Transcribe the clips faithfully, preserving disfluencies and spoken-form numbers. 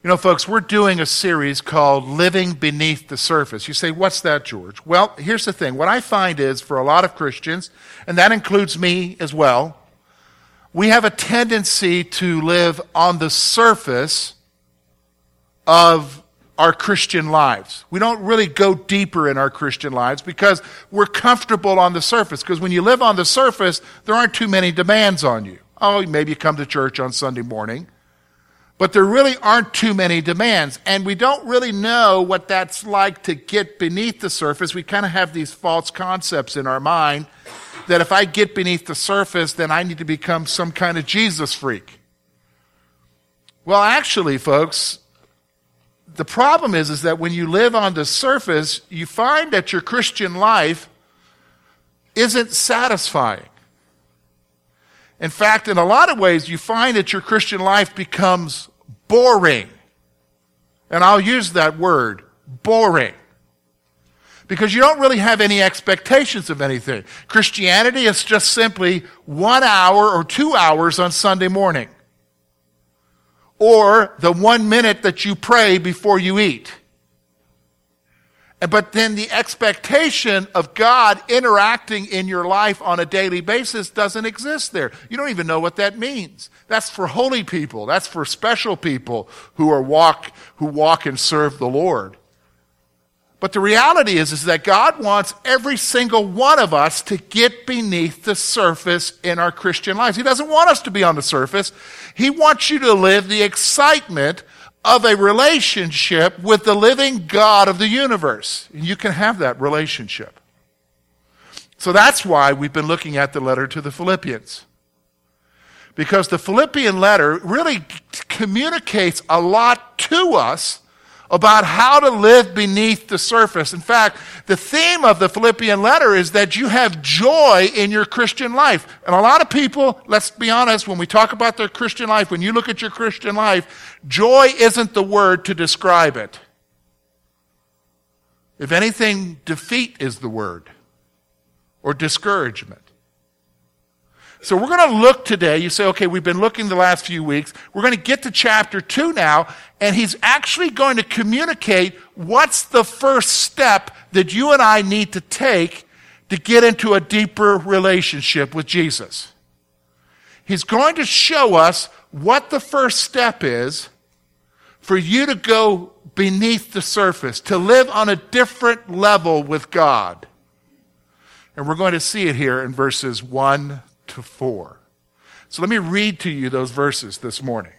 You know, folks, we're doing a series called Living Beneath the Surface. You say, what's that, George? Well, here's the thing. What I find is for a lot of Christians, and that includes me as well, we have a tendency to live on the surface of our Christian lives. We don't really go deeper in our Christian lives because we're comfortable on the surface. Because when you live on the surface, there aren't too many demands on you. Oh, maybe you come to church on Sunday morning. But there really aren't too many demands. And we don't really know what that's like to get beneath the surface. We kind of have these false concepts in our mind that if I get beneath the surface, then I need to become some kind of Jesus freak. Well, actually, folks, the problem is, is that when you live on the surface, you find that your Christian life isn't satisfying. In fact, in a lot of ways, you find that your Christian life becomes boring. And I'll use that word, boring. Because you don't really have any expectations of anything. Christianity is just simply one hour or two hours on Sunday morning. Or the one minute that you pray before you eat. But then the expectation of God interacting in your life on a daily basis doesn't exist there. You don't even know what that means. That's for holy people. That's for special people who are walk who walk and serve the Lord. But the reality is, is that God wants every single one of us to get beneath the surface in our Christian lives. He doesn't want us to be on the surface. He wants you to live the excitement of a relationship with the living God of the universe. And you can have that relationship. So that's why we've been looking at the letter to the Philippians. Because the Philippian letter really communicates a lot to us about how to live beneath the surface. In fact, the theme of the Philippian letter is that you have joy in your Christian life. And a lot of people, let's be honest, when we talk about their Christian life, when you look at your Christian life, joy isn't the word to describe it. If anything, defeat is the word, or discouragement. So we're going to look today. You say, okay, we've been looking the last few weeks. We're going to get to chapter two now, and he's actually going to communicate what's the first step that you and I need to take to get into a deeper relationship with Jesus. He's going to show us what the first step is for you to go beneath the surface, to live on a different level with God. And we're going to see it here in verses one to four. So let me read to you those verses this morning.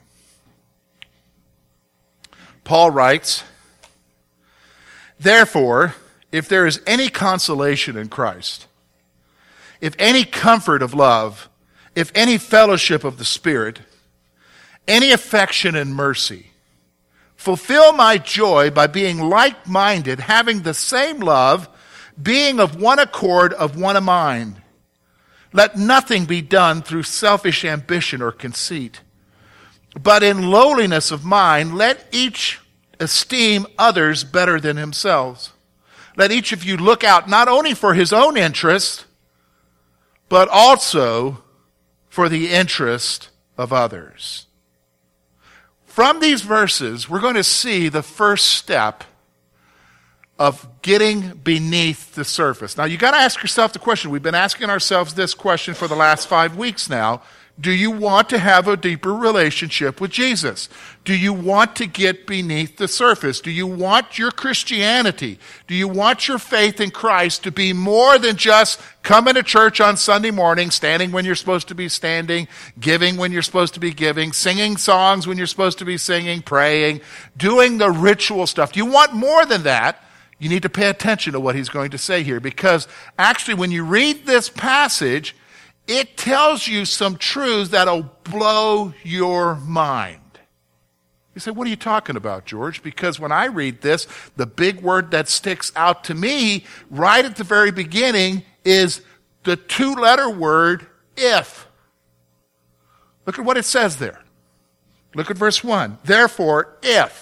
Paul writes, "Therefore, if there is any consolation in Christ, if any comfort of love, if any fellowship of the Spirit, any affection and mercy, fulfill my joy by being like-minded, having the same love, being of one accord, of one mind. Let nothing be done through selfish ambition or conceit, but in lowliness of mind, let each esteem others better than themselves. Let each of you look out not only for his own interest, but also for the interest of others." From these verses, we're going to see the first step of getting beneath the surface. Now, you got to ask yourself the question. We've been asking ourselves this question for the last five weeks now. Do you want to have a deeper relationship with Jesus? Do you want to get beneath the surface? Do you want your Christianity? Do you want your faith in Christ to be more than just coming to church on Sunday morning, standing when you're supposed to be standing, giving when you're supposed to be giving, singing songs when you're supposed to be singing, praying, doing the ritual stuff? Do you want more than that? You need to pay attention to what he's going to say here, because actually when you read this passage, it tells you some truths that'll blow your mind. You say, what are you talking about, George? Because when I read this, the big word that sticks out to me right at the very beginning is the two-letter word, if. Look at what it says there. Look at verse one. Therefore, if.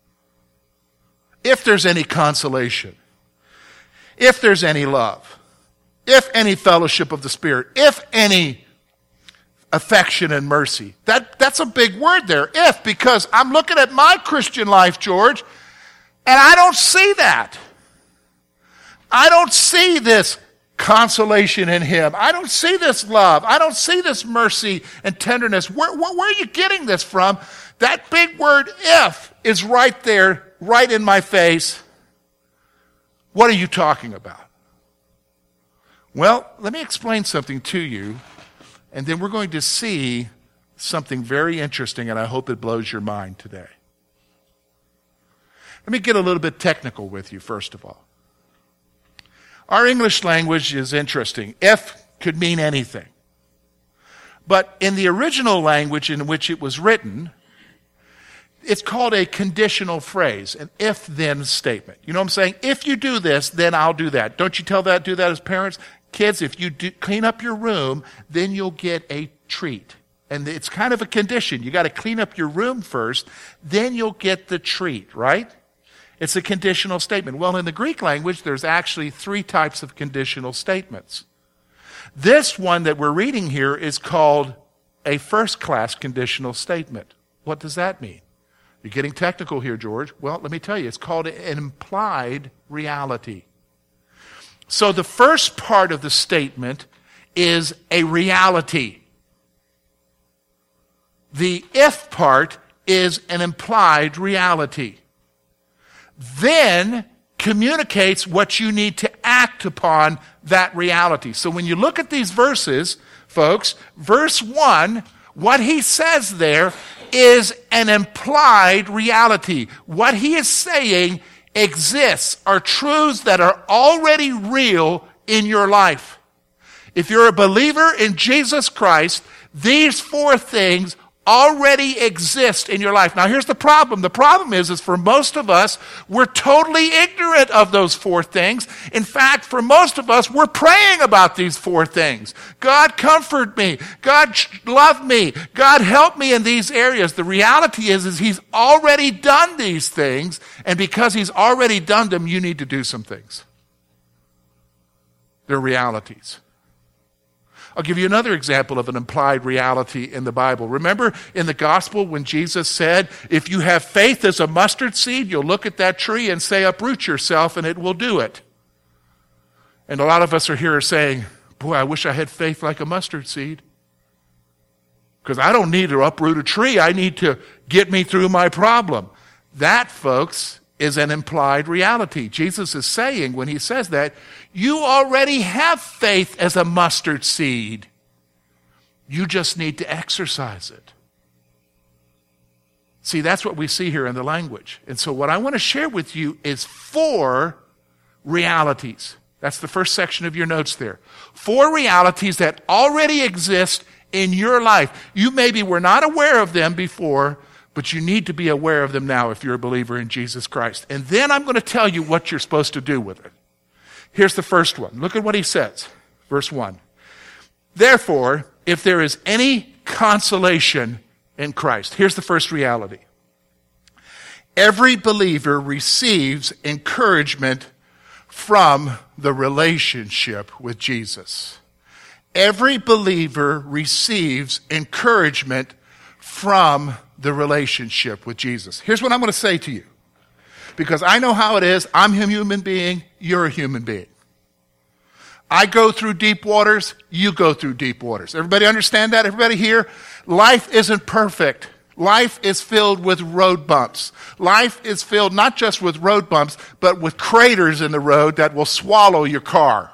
If there's any consolation, if there's any love, if any fellowship of the Spirit, if any affection, and mercy. That, that's a big word there, if, because I'm looking at my Christian life, George, and I don't see that. I don't see this consolation in him. I don't see this love. I don't see this mercy and tenderness. Where, where, where are you getting this from? That big word, if, is right there, right in my face. What are you talking about? Well, let me explain something to you, and then we're going to see something very interesting, and I hope it blows your mind today. Let me get a little bit technical with you, first of all. Our English language is interesting. If could mean anything. But in the original language in which it was written, it's called a conditional phrase, an if-then statement. You know what I'm saying? If you do this, then I'll do that. Don't you tell that, do that as parents? Kids, if you do, clean up your room, then you'll get a treat. And it's kind of a condition. You got to clean up your room first, then you'll get the treat, right? It's a conditional statement. Well, in the Greek language, there's actually three types of conditional statements. This one that we're reading here is called a first-class conditional statement. What does that mean? You're getting technical here, George. Well, let me tell you, it's called an implied reality. So the first part of the statement is a reality. The if part is an implied reality. Then communicates what you need to act upon that reality. So when you look at these verses, folks, verse one, what he says there is an implied reality. What he is saying exists, are truths that are already real in your life. If you're a believer in Jesus Christ, these four things already exist in your life. Now here's the problem. The problem is, is for most of us, we're totally ignorant of those four things. In fact, for most of us, we're praying about these four things. God comfort me. God love me. God help me in these areas. The reality is, is he's already done these things, and because he's already done them, you need to do some things. They're realities. I'll give you another example of an implied reality in the Bible. Remember in the gospel when Jesus said, if you have faith as a mustard seed, you'll look at that tree and say, uproot yourself, and it will do it. And a lot of us are here saying, boy, I wish I had faith like a mustard seed. Because I don't need to uproot a tree. I need to get me through my problem. That, folks, is an implied reality. Jesus is saying, when he says that, you already have faith as a mustard seed. You just need to exercise it. See, that's what we see here in the language. And so what I want to share with you is four realities. That's the first section of your notes there. Four realities that already exist in your life. You maybe were not aware of them before, but you need to be aware of them now if you're a believer in Jesus Christ. And then I'm going to tell you what you're supposed to do with it. Here's the first one. Look at what he says. Verse one. Therefore, if there is any consolation in Christ. Here's the first reality. Every believer receives encouragement from the relationship with Jesus. Every believer receives encouragement from the relationship with Jesus. Here's what I'm going to say to you. Because I know how it is. I'm a human being. You're a human being. I go through deep waters. You go through deep waters. Everybody understand that? Everybody here? Life isn't perfect. Life is filled with road bumps. Life is filled not just with road bumps, but with craters in the road that will swallow your car.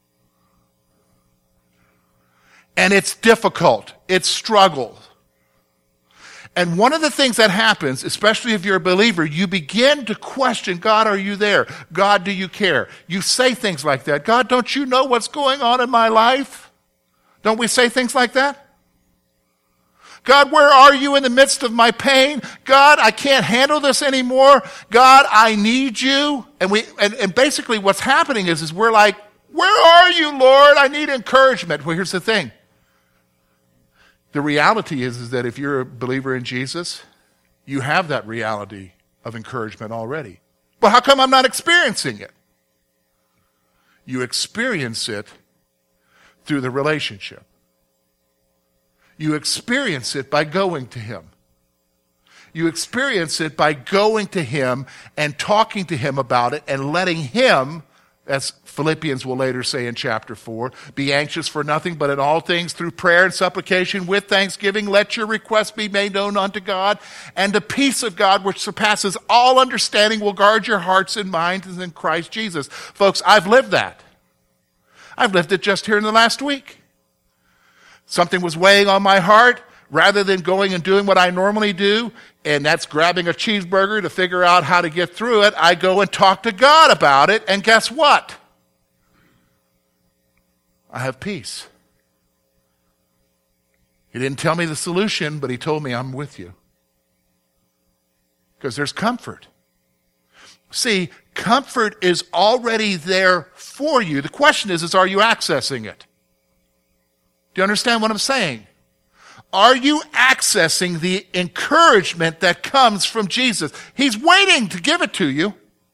And it's difficult. It's struggle. And one of the things that happens, especially if you're a believer, you begin to question, God, are you there? God, do you care? You say things like that. God, don't you know what's going on in my life? Don't we say things like that? God, where are you in the midst of my pain? God, I can't handle this anymore. God, I need you. And we and, and basically what's happening is, is we're like, where are you, Lord? I need encouragement. Well, here's the thing. The reality is, is that if you're a believer in Jesus, you have that reality of encouragement already. But how come I'm not experiencing it? You experience it through the relationship. You experience it by going to him. You experience it by going to him and talking to him about it and letting him, as Philippians will later say in chapter four, be anxious for nothing, but in all things through prayer and supplication with thanksgiving, let your requests be made known unto God, and the peace of God which surpasses all understanding will guard your hearts and minds in Christ Jesus. Folks, I've lived that. I've lived it just here in the last week. Something was weighing on my heart. Rather than going and doing what I normally do, and that's grabbing a cheeseburger to figure out how to get through it, I go and talk to God about it, and guess what? I have peace. He didn't tell me the solution, but he told me I'm with you. Because there's comfort. See, comfort is already there for you. The question is, is are you accessing it? Do you understand what I'm saying? Are you accessing the encouragement that comes from Jesus? He's waiting to give it to you.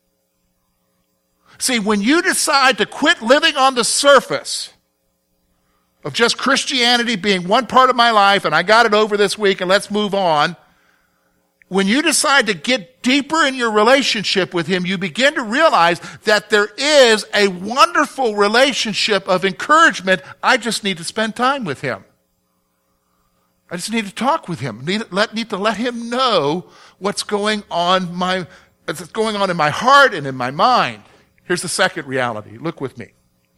See, when you decide to quit living on the surface of just Christianity being one part of my life, and I got it over this week and let's move on, when you decide to get deeper in your relationship with him, you begin to realize that there is a wonderful relationship of encouragement. I just need to spend time with him. I just need to talk with him. Need, let, need to let him know what's going on my, what's going on in my heart and in my mind. Here's the second reality. Look with me.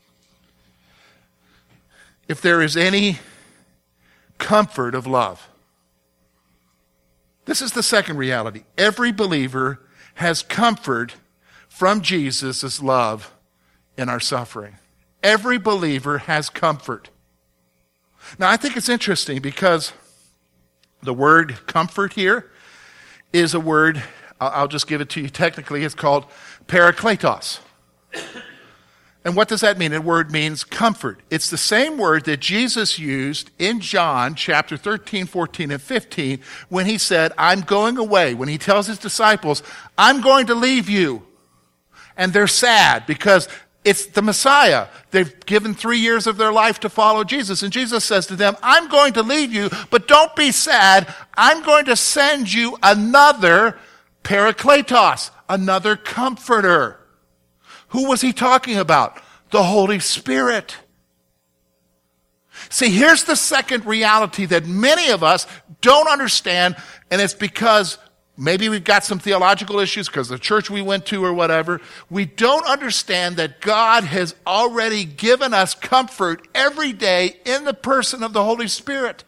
If there is any comfort of love, this is the second reality. Every believer has comfort from Jesus' love in our suffering. Every believer has comfort. Now, I think it's interesting because the word comfort here is a word, I'll just give it to you technically, it's called parakletos. And what does that mean? The word means comfort. It's the same word that Jesus used in John chapter thirteen, fourteen, and fifteen when he said, I'm going away. When he tells his disciples, I'm going to leave you. And they're sad because it's the Messiah. They've given three years of their life to follow Jesus. And Jesus says to them, I'm going to leave you, but don't be sad. I'm going to send you another parakletos, another comforter. Who was he talking about? The Holy Spirit. See, here's the second reality that many of us don't understand, and it's because maybe we've got some theological issues because the church we went to or whatever. We don't understand that God has already given us comfort every day in the person of the Holy Spirit.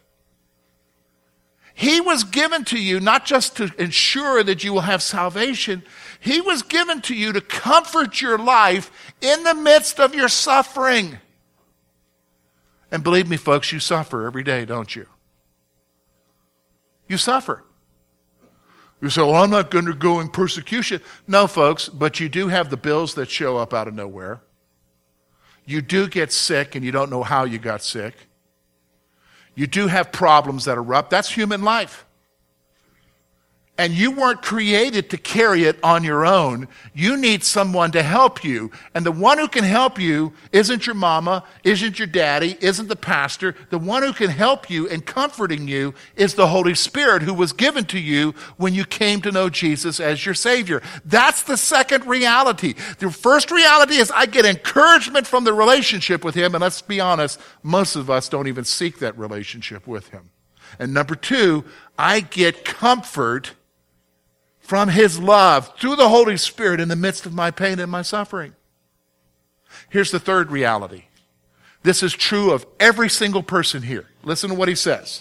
He was given to you not just to ensure that you will have salvation. He was given to you to comfort your life in the midst of your suffering. And believe me, folks, you suffer every day, don't you? You suffer. You say, well, I'm not undergoing persecution. No, folks, but you do have the bills that show up out of nowhere. You do get sick and you don't know how you got sick. You do have problems that erupt. That's human life. And you weren't created to carry it on your own. You need someone to help you. And the one who can help you isn't your mama, isn't your daddy, isn't the pastor. The one who can help you and comforting you is the Holy Spirit who was given to you when you came to know Jesus as your Savior. That's the second reality. The first reality is I get encouragement from the relationship with Him. And let's be honest, most of us don't even seek that relationship with Him. And number two, I get comfort from His love through the Holy Spirit in the midst of my pain and my suffering. Here's the third reality. This is true of every single person here. Listen to what he says.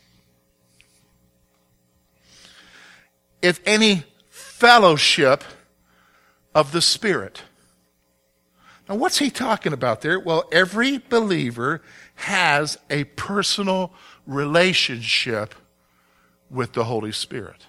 If any fellowship of the Spirit. Now, what's he talking about there? Well, every believer has a personal relationship with the Holy Spirit.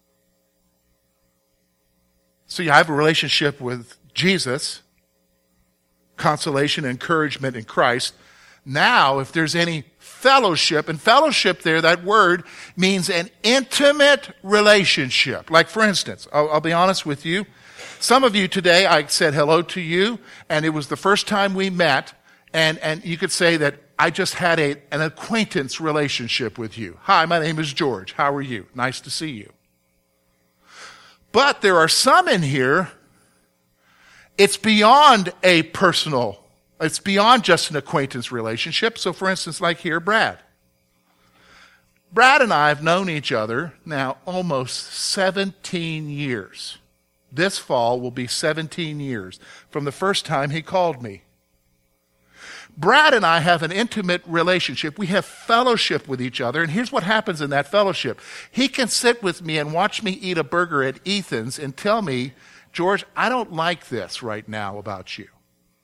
So you have a relationship with Jesus, consolation, encouragement in Christ. Now, if there's any fellowship, and fellowship there, that word means an intimate relationship. Like, for instance, I'll, I'll be honest with you. Some of you today, I said hello to you, and it was the first time we met, And, and you could say that I just had a, an acquaintance relationship with you. Hi, my name is George. How are you? Nice to see you. But there are some in here, it's beyond a personal, it's beyond just an acquaintance relationship. So for instance, like here, Brad. Brad and I have known each other now almost seventeen years. This fall will be seventeen years from the first time he called me. Brad and I have an intimate relationship. We have fellowship with each other. And here's what happens in that fellowship. He can sit with me and watch me eat a burger at Ethan's and tell me, George, I don't like this right now about you.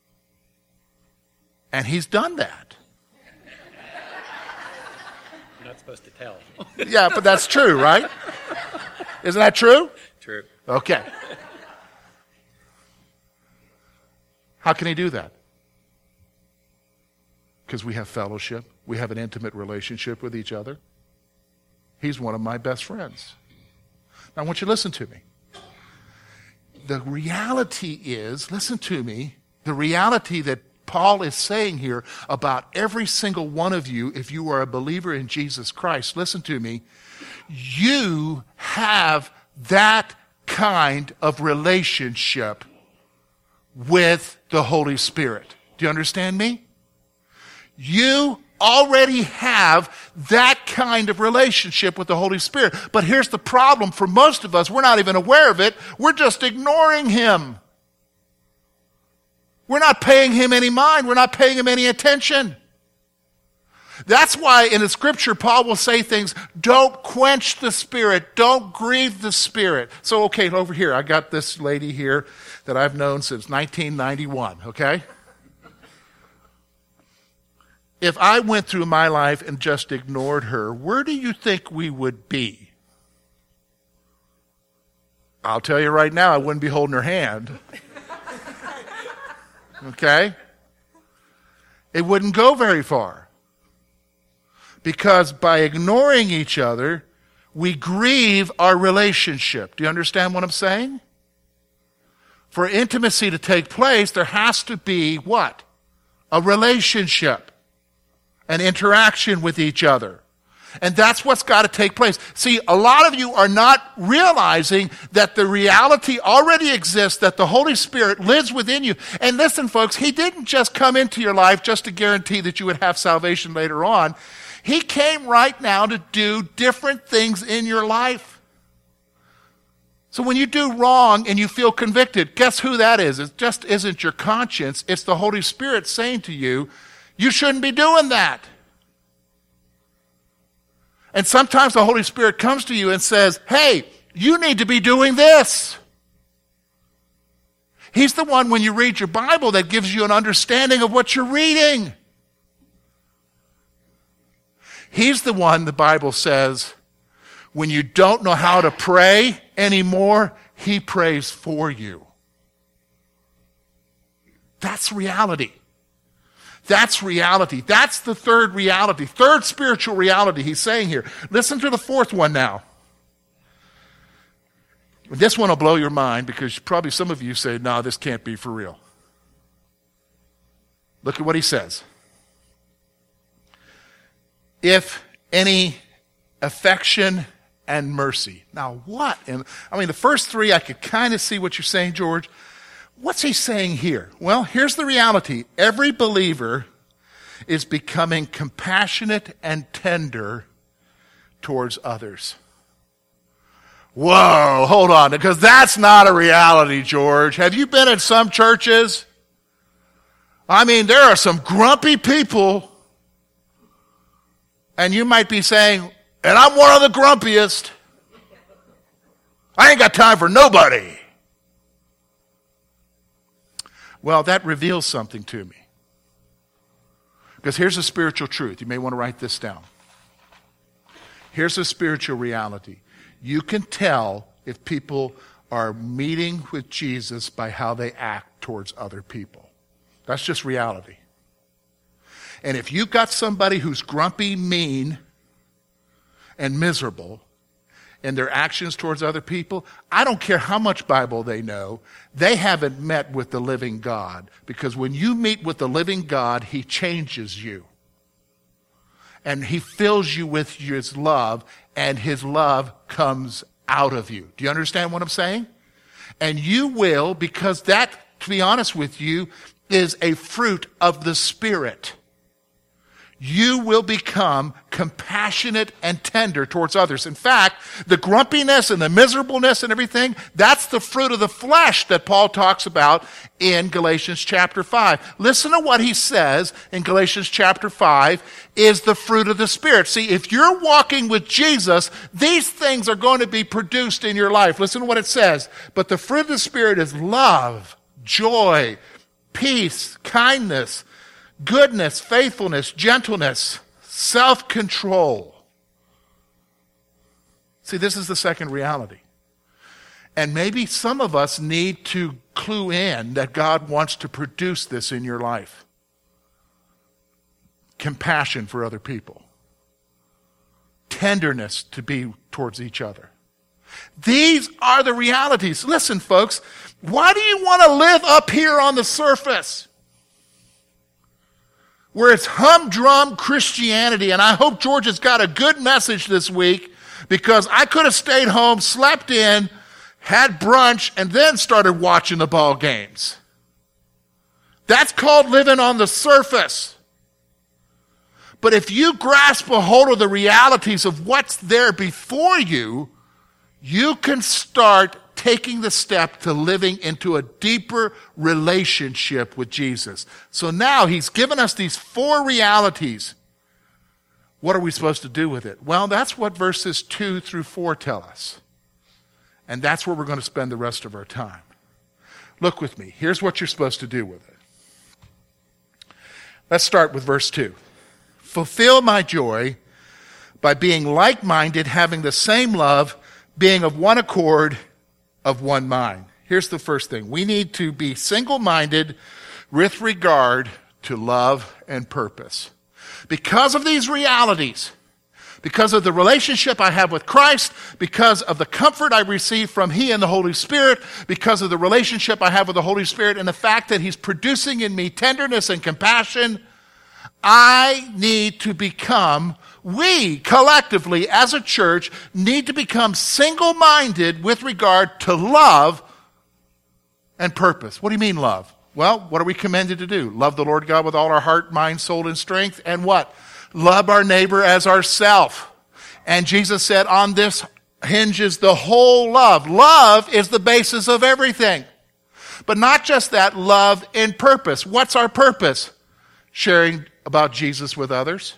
And he's done that. You're not supposed to tell. Yeah, but that's true, right? Isn't that true? True. Okay. How can he do that? Because we have fellowship. We have an intimate relationship with each other. He's one of my best friends. Now, I want you to listen to me. The reality is, listen to me, the reality that Paul is saying here about every single one of you, if you are a believer in Jesus Christ, listen to me, you have that kind of relationship with the Holy Spirit. Do you understand me? You already have that kind of relationship with the Holy Spirit. But here's the problem for most of us. We're not even aware of it. We're just ignoring Him. We're not paying Him any mind. We're not paying Him any attention. That's why in the Scripture, Paul will say things, don't quench the Spirit. Don't grieve the Spirit. So, okay, over here, I got this lady here that I've known since nineteen ninety-one, okay? If I went through my life and just ignored her, where do you think we would be? I'll tell you right now, I wouldn't be holding her hand. Okay? It wouldn't go very far. Because by ignoring each other, we grieve our relationship. Do you understand what I'm saying? For intimacy to take place, there has to be what? A relationship. An interaction with each other. And that's what's got to take place. See, a lot of you are not realizing that the reality already exists, that the Holy Spirit lives within you. And listen, folks, He didn't just come into your life just to guarantee that you would have salvation later on. He came right now to do different things in your life. So when you do wrong and you feel convicted, guess who that is? It just isn't your conscience. It's the Holy Spirit saying to you, you shouldn't be doing that. And sometimes the Holy Spirit comes to you and says, hey, you need to be doing this. He's the one, when you read your Bible, that gives you an understanding of what you're reading. He's the one, the Bible says, when you don't know how to pray anymore, He prays for you. That's reality. That's reality. That's the third reality. Third spiritual reality He's saying here. Listen to the fourth one now. This one will blow your mind because probably some of you say, no, this can't be for real. Look at what he says. If any affection and mercy. Now what? And I mean, the first three I could kind of see what you're saying, George. What's he saying here? Well, here's the reality. Every believer is becoming compassionate and tender towards others. Whoa, hold on, because that's not a reality, George. Have you been in some churches? I mean, there are some grumpy people, and you might be saying, and I'm one of the grumpiest. I ain't got time for nobody. Well, that reveals something to me. Because here's a spiritual truth. You may want to write this down. Here's a spiritual reality. You can tell if people are meeting with Jesus by how they act towards other people. That's just reality. And if you've got somebody who's grumpy, mean, and miserable, in their actions towards other people, I don't care how much Bible they know, they haven't met with the living God. Because when you meet with the living God, he changes you. And he fills you with his love, and his love comes out of you. Do you understand what I'm saying? And you will, because that, to be honest with you, is a fruit of the Spirit. You will become compassionate and tender towards others. In fact, the grumpiness and the miserableness and everything, that's the fruit of the flesh that Paul talks about in Galatians chapter five. Listen to what he says in Galatians chapter five is the fruit of the Spirit. See, if you're walking with Jesus, these things are going to be produced in your life. Listen to what it says. But the fruit of the Spirit is love, joy, peace, kindness, goodness, faithfulness, gentleness, self-control. See, this is the second reality. And maybe some of us need to clue in that God wants to produce this in your life. Compassion for other people. Tenderness to be towards each other. These are the realities. Listen, folks, why do you want to live up here on the surface? Where it's humdrum Christianity, and I hope George has got a good message this week, because I could have stayed home, slept in, had brunch, and then started watching the ball games. That's called living on the surface. But if you grasp a hold of the realities of what's there before you, you can start taking the step to living into a deeper relationship with Jesus. So now he's given us these four realities. What are we supposed to do with it? Well, that's what verses two through four tell us. And that's where we're going to spend the rest of our time. Look with me. Here's what you're supposed to do with it. Let's start with verse two. Fulfill my joy by being like-minded, having the same love, being of one accord, of one mind. Here's the first thing. We need to be single-minded with regard to love and purpose. Because of these realities, because of the relationship I have with Christ, because of the comfort I receive from He and the Holy Spirit, because of the relationship I have with the Holy Spirit and the fact that He's producing in me tenderness and compassion, I need to become, we collectively as a church need to become single-minded with regard to love and purpose. What do you mean love? Well, what are we commanded to do? Love the Lord God with all our heart, mind, soul, and strength. And what? Love our neighbor as ourself. And Jesus said, on this hinges the whole love. Love is the basis of everything. But not just that, love in purpose. What's our purpose? Sharing about Jesus with others.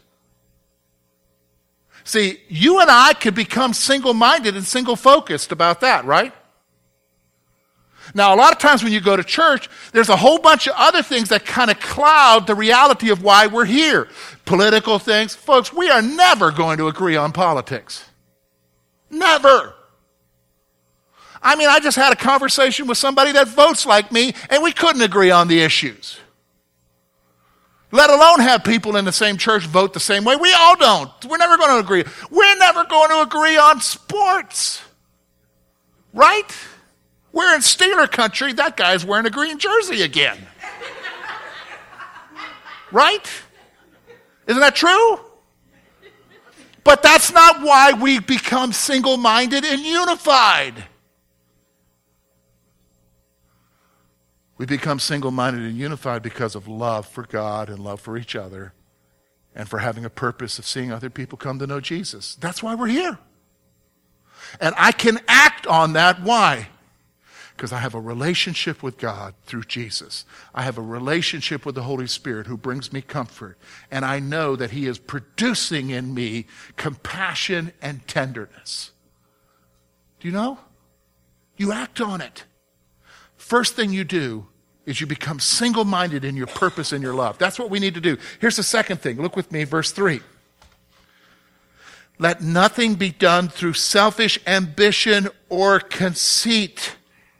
See, you and I could become single-minded and single-focused about that, right? Now, a lot of times when you go to church, there's a whole bunch of other things that kind of cloud the reality of why we're here. Political things. Folks, we are never going to agree on politics. Never. I mean, I just had a conversation with somebody that votes like me, and we couldn't agree on the issues. Let alone have people in the same church vote the same way. We all don't. We're never going to agree. We're never going to agree on sports. Right? We're in Steeler country. That guy's wearing a green jersey again. Right? Isn't that true? But that's not why we become single-minded and unified. We become single-minded and unified because of love for God and love for each other and for having a purpose of seeing other people come to know Jesus. That's why we're here. And I can act on that. Why? Because I have a relationship with God through Jesus. I have a relationship with the Holy Spirit who brings me comfort. And I know that He is producing in me compassion and tenderness. Do you know? You act on it. First thing you do is you become single-minded in your purpose and your love. That's what we need to do. Here's the second thing. Look with me, verse three. Let nothing be done through selfish ambition or conceit.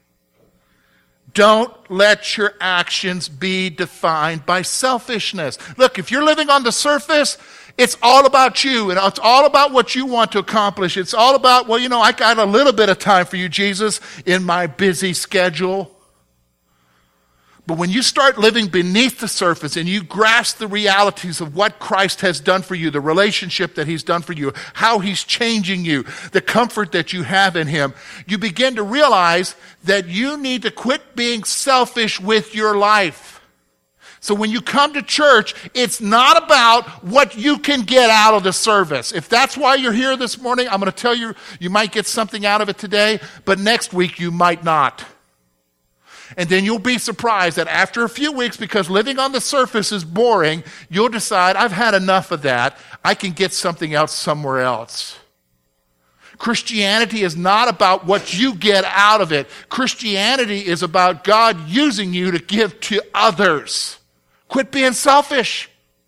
Don't let your actions be defined by selfishness. Look, if you're living on the surface, It's all about you, and it's all about what you want to accomplish. It's all about, well, you know, I got a little bit of time for you, Jesus, in my busy schedule. But when you start living beneath the surface and you grasp the realities of what Christ has done for you, the relationship that he's done for you, how he's changing you, the comfort that you have in him, you begin to realize that you need to quit being selfish with your life. So when you come to church, it's not about what you can get out of the service. If that's why you're here this morning, I'm going to tell you, you might get something out of it today, but next week you might not. And then you'll be surprised that after a few weeks, because living on the surface is boring, you'll decide, I've had enough of that. I can get something else somewhere else. Christianity is not about what you get out of it. Christianity is about God using you to give to others. Quit being selfish.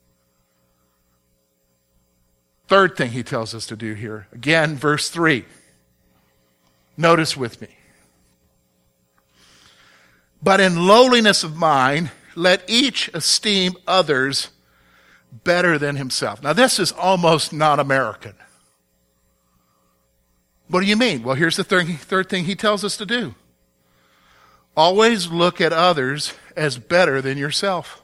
Third thing he tells us to do here. Again, verse three. Notice with me. But in lowliness of mind, let each esteem others better than himself. Now, this is almost not American. What do you mean? Well, here's the third, third thing he tells us to do. Always look at others as better than yourself.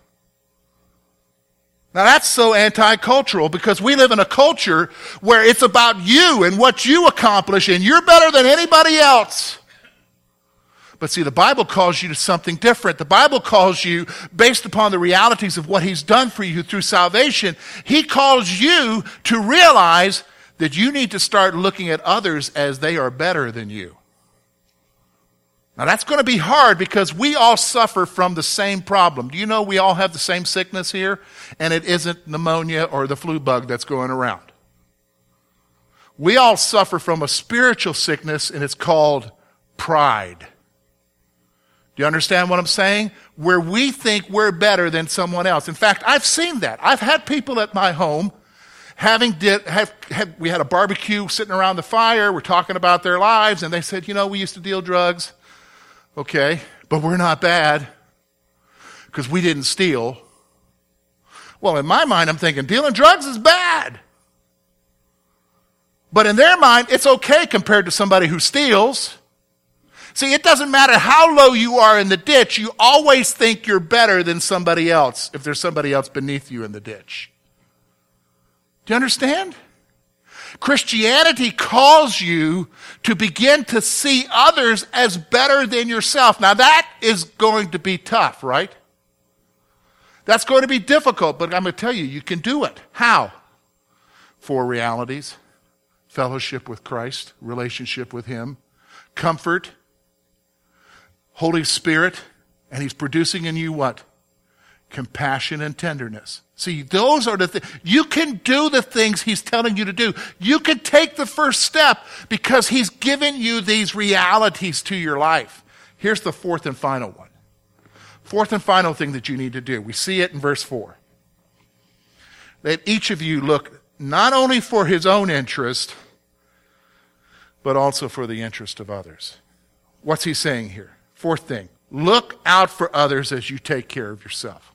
Now, that's so anti-cultural because we live in a culture where it's about you and what you accomplish, and you're better than anybody else. But see, the Bible calls you to something different. The Bible calls you, based upon the realities of what he's done for you through salvation, he calls you to realize that you need to start looking at others as they are better than you. Now that's going to be hard because we all suffer from the same problem. Do you know we all have the same sickness here? And it isn't pneumonia or the flu bug that's going around. We all suffer from a spiritual sickness, and it's called pride. Do you understand what I'm saying? Where we think we're better than someone else. In fact, I've seen that. I've had people at my home having did have, have we had a barbecue sitting around the fire. We're talking about their lives, and they said, you know, we used to deal drugs. Okay, but we're not bad because we didn't steal. Well, in my mind, I'm thinking dealing drugs is bad. But in their mind, it's okay compared to somebody who steals. See, it doesn't matter how low you are in the ditch, you always think you're better than somebody else if there's somebody else beneath you in the ditch. Do you understand? Christianity calls you to begin to see others as better than yourself. Now that is going to be tough, right? That's going to be difficult, but I'm going to tell you, you can do it. How? Four realities. Fellowship with Christ, relationship with him, comfort, Holy Spirit, and he's producing in you what? Compassion and tenderness. See, those are the things. You can do the things he's telling you to do. You can take the first step because he's given you these realities to your life. Here's the fourth and final one. Fourth and final thing that you need to do. We see it in verse four. That each of you look not only for his own interest, but also for the interest of others. What's he saying here? Fourth thing, look out for others as you take care of yourself.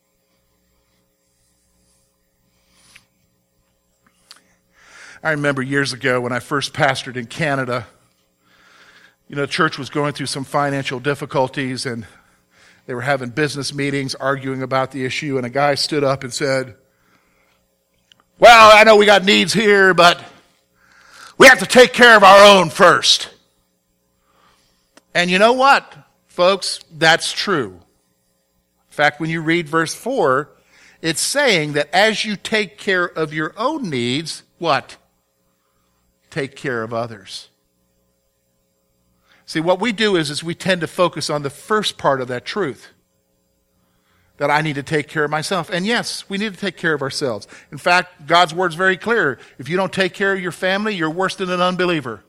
I remember years ago when I first pastored in Canada, you know, the church was going through some financial difficulties and they were having business meetings arguing about the issue, and a guy stood up and said, well, I know we got needs here, but we have to take care of our own first. And you know what, folks? That's true. In fact, when you read verse four, it's saying that as you take care of your own needs, what? Take care of others. See, what we do is, is we tend to focus on the first part of that truth. That I need to take care of myself. And yes, we need to take care of ourselves. In fact, God's word's very clear. If you don't take care of your family, you're worse than an unbeliever.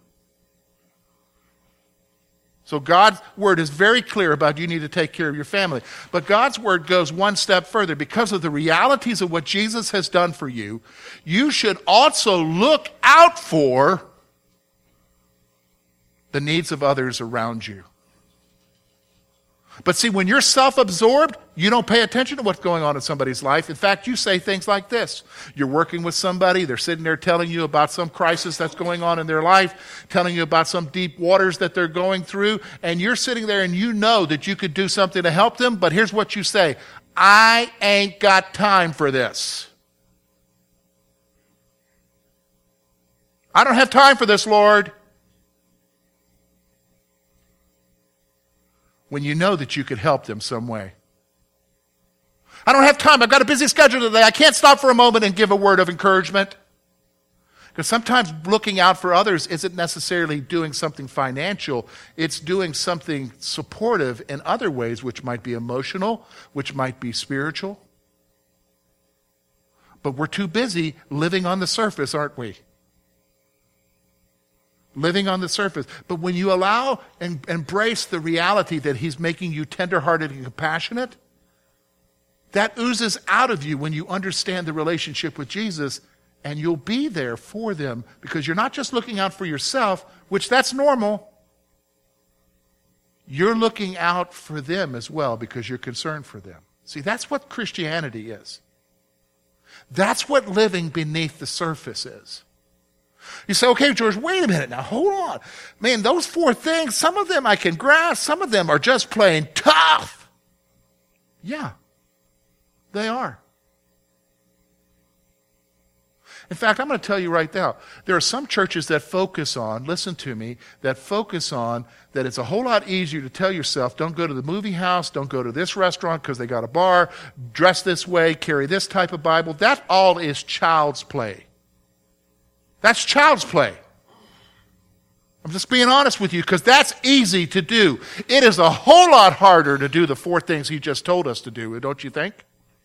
So God's word is very clear about you need to take care of your family. But God's word goes one step further. Because of the realities of what Jesus has done for you, you should also look out for the needs of others around you. But see, when you're self-absorbed, you don't pay attention to what's going on in somebody's life. In fact, you say things like this. You're working with somebody, they're sitting there telling you about some crisis that's going on in their life, telling you about some deep waters that they're going through, and you're sitting there and you know that you could do something to help them, but here's what you say: I ain't got time for this. I don't have time for this, Lord. When you know that you could help them some way. I don't have time. I've got a busy schedule today. I can't stop for a moment and give a word of encouragement. Because sometimes looking out for others isn't necessarily doing something financial. It's doing something supportive in other ways, which might be emotional, which might be spiritual. But we're too busy living on the surface, aren't we? Living on the surface. But when you allow and embrace the reality that he's making you tenderhearted and compassionate, that oozes out of you when you understand the relationship with Jesus, and you'll be there for them because you're not just looking out for yourself, which that's normal. You're looking out for them as well because you're concerned for them. See, that's what Christianity is. That's what living beneath the surface is. You say, okay, George, wait a minute now, hold on. Man, those four things, some of them I can grasp, some of them are just plain tough. Yeah, they are. In fact, I'm going to tell you right now, there are some churches that focus on, listen to me, that focus on that it's a whole lot easier to tell yourself, don't go to the movie house, don't go to this restaurant because they got a bar, dress this way, carry this type of Bible. That all is child's play. That's child's play. I'm just being honest with you because that's easy to do. It is a whole lot harder to do the four things he just told us to do, don't you think?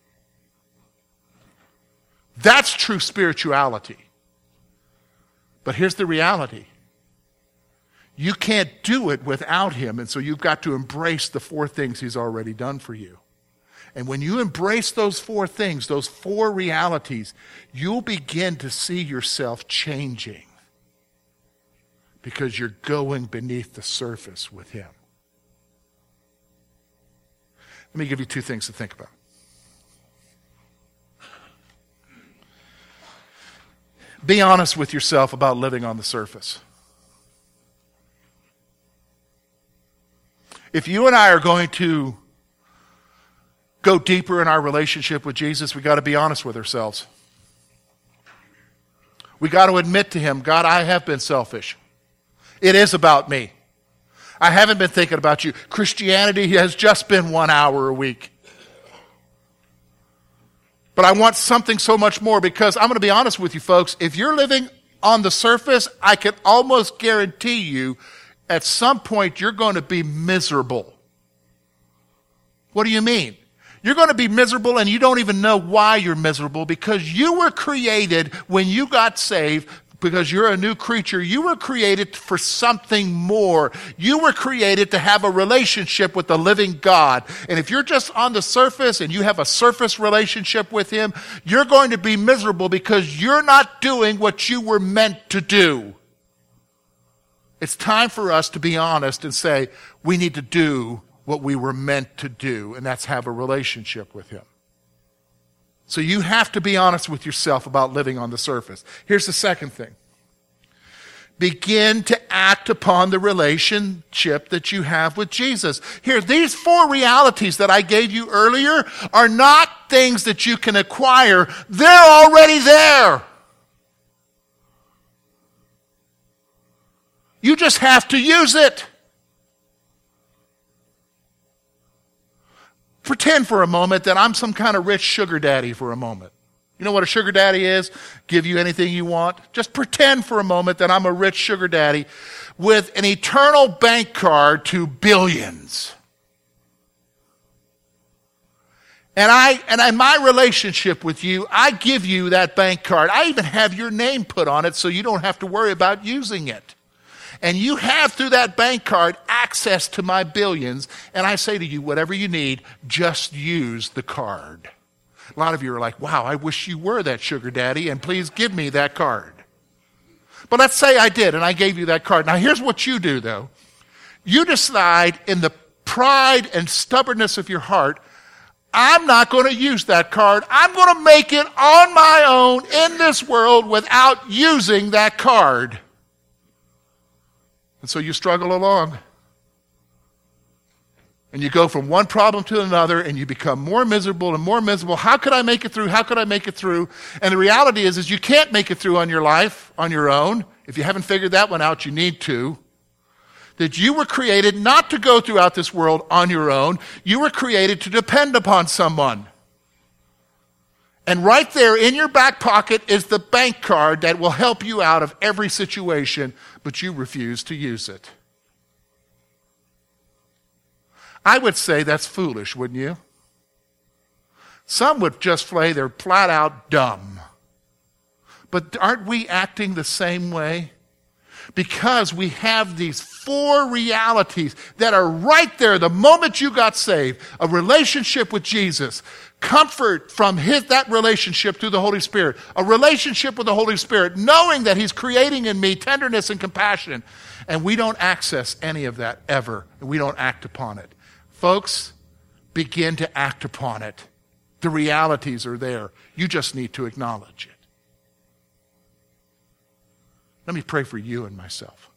That's true spirituality. But here's the reality. You can't do it without him, and so you've got to embrace the four things he's already done for you. And when you embrace those four things, those four realities, you'll begin to see yourself changing because you're going beneath the surface with him. Let me give you two things to think about. Be honest with yourself about living on the surface. If you and I are going to go deeper in our relationship with Jesus, we got to be honest with ourselves. We got to admit to him, God, I have been selfish. It is about me. I haven't been thinking about you. Christianity has just been one hour a week. But I want something so much more because I'm going to be honest with you folks. If you're living on the surface, I can almost guarantee you at some point you're going to be miserable. What do you mean? You're going to be miserable and you don't even know why you're miserable because you were created when you got saved because you're a new creature. You were created for something more. You were created to have a relationship with the living God. And if you're just on the surface and you have a surface relationship with him, you're going to be miserable because you're not doing what you were meant to do. It's time for us to be honest and say, we need to do what we were meant to do, and that's have a relationship with him. So you have to be honest with yourself about living on the surface. Here's the second thing. Begin to act upon the relationship that you have with Jesus. Here, these four realities that I gave you earlier are not things that you can acquire. They're already there. You just have to use it. Pretend for a moment that I'm some kind of rich sugar daddy for a moment. You know what a sugar daddy is? Give you anything you want. Just pretend for a moment that I'm a rich sugar daddy with an eternal bank card to billions. And I, and in my relationship with you, I give you that bank card. I even have your name put on it so you don't have to worry about using it. And you have, through that bank card, access to my billions. And I say to you, whatever you need, just use the card. A lot of you are like, wow, I wish you were that sugar daddy, and please give me that card. But let's say I did, and I gave you that card. Now, here's what you do, though. You decide in the pride and stubbornness of your heart, I'm not going to use that card. I'm going to make it on my own in this world without using that card. And so you struggle along. And you go from one problem to another, and you become more miserable and more miserable. How could I make it through? How could I make it through? And the reality is, is you can't make it through on your life, on your own. If you haven't figured that one out, you need to. That you were created not to go throughout this world on your own. You were created to depend upon someone. And right there in your back pocket is the bank card that will help you out of every situation, but you refuse to use it. I would say that's foolish, wouldn't you? Some would just say they're flat out dumb. But aren't we acting the same way? Because we have these four realities that are right there the moment you got saved. A relationship with Jesus. Comfort from his, that relationship through the Holy Spirit. A relationship with the Holy Spirit, knowing that he's creating in me tenderness and compassion. And we don't access any of that ever. And we don't act upon it. Folks, begin to act upon it. The realities are there. You just need to acknowledge it. Let me pray for you and myself.